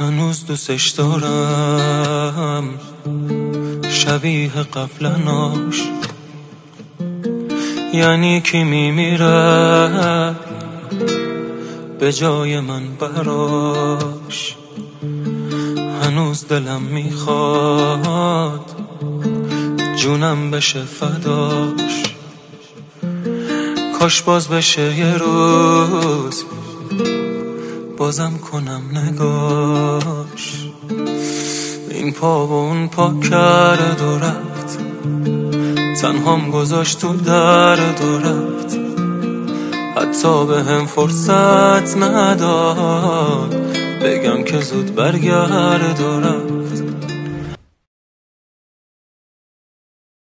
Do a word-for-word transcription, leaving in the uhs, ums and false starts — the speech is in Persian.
هنوز دوستش دارم شبیه قبلناش. یعنی کی میمیره به جای من براش. هنوز دلم میخواد جونم بشه فداش. کاش باز بشه یه روز بازم کنم نگاش. این پا و اون پا کرد و رفت، تنهام گذاشت تو درد و رفت. حتی به هم فرصت نداد بگم که زود برگرد و رفت.